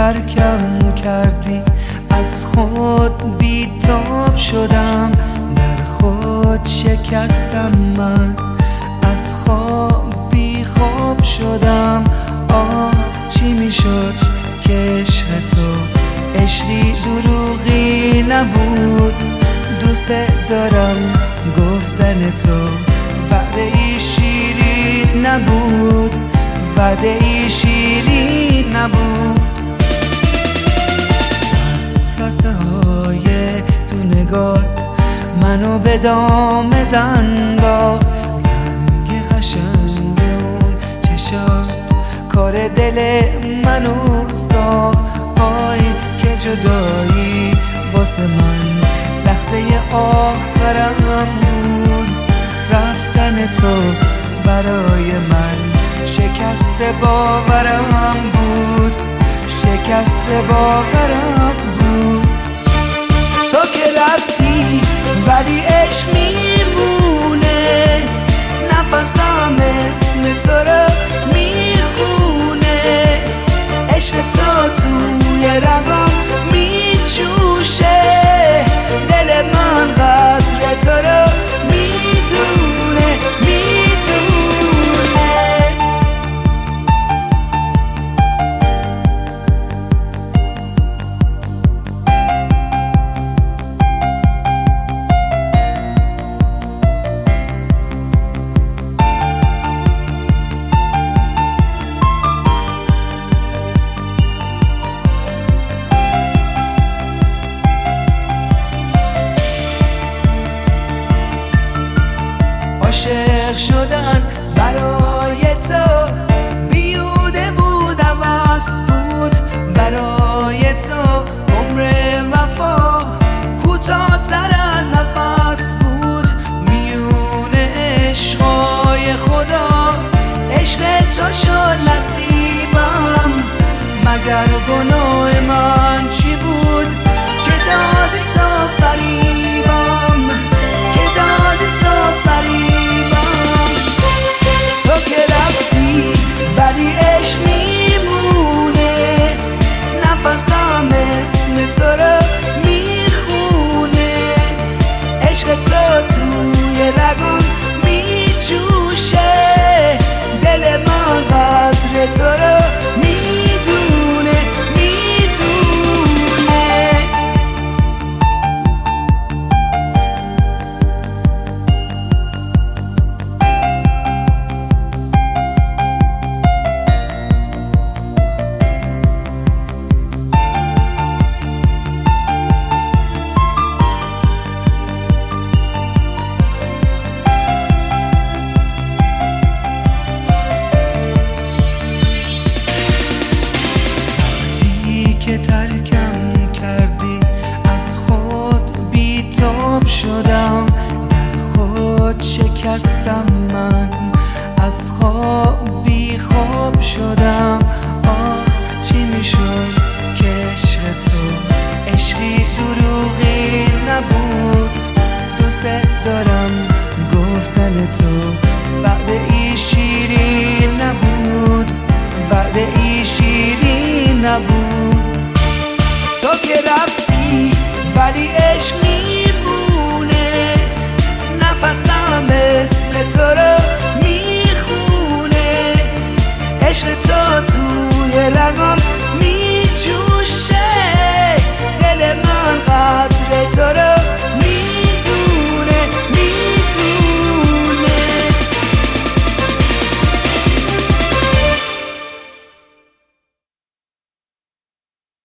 ترکم کردی از خود بیتاب شدم، در خود شکستم، من از خواب بی خواب شدم. آه چی میشد که عشق تو عشقی دروغی نبود، دوست دارم گفتن تو وعده ای شیرین نبود، وعده ای شیرین نبود. وسوسه های تو نگاه منو به دام انداخت، رنگ قشنگ اون چشات کار دل منو ساخت. وای که جدایی واسه من لحظه آخرم بود، رفتن تو برای من شکست باورم بود، شکست باورم بود. تو که رفتی ولی عشق میمونه، نفسم اسم تو رو میخونه، عشق تو توی رگام میجوشه، دل من قدر تو رو میدونه، میدونه. عاشق شدن برای تو بیهوده بود، عوض بود برای تو، عمر وفا کوتاه‌تر از نفس بود، میون عشقای خدا عشق تو شد نصیبم. مگر گناه من چی بود که دادی تو فریبم، که دادی تو فریبم. ولی عشق میمونه، نفسم اسم تو رو میخونه، عشق تو توی رگم میجوشه، دل من قدر تو رو میدونه، میدونه. ترکم کردی از خود بیتاب شدم، در خود شکستم، من از خواب بی خواب شدم. آه چی میشد که عشق تو عشقی دروغی نبود، دوست دارم گفتن تو وعده ای شیرین نبود، وعده ای شیرین نبود. تو که رفتی ولی عشق